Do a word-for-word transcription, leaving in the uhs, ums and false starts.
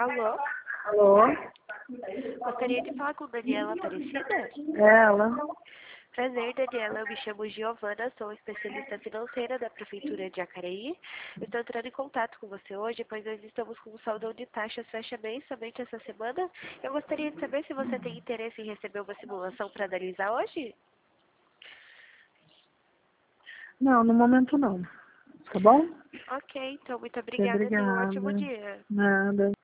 Alô? Alô? Gostaria de falar com Daniela Aparecida? Ela? Prazer, Daniela. Eu me chamo Giovana, sou especialista financeira da Prefeitura de Jacareí. Estou entrando em contato com você hoje, pois nós estamos com um saldão de taxas fecha mês somente essa semana. Eu gostaria de saber se você tem interesse em receber uma simulação para analisar hoje? Não, no momento não. Tá bom? Ok, então muito Ok, obrigada. Tenha um ótimo obrigada. dia. Nada.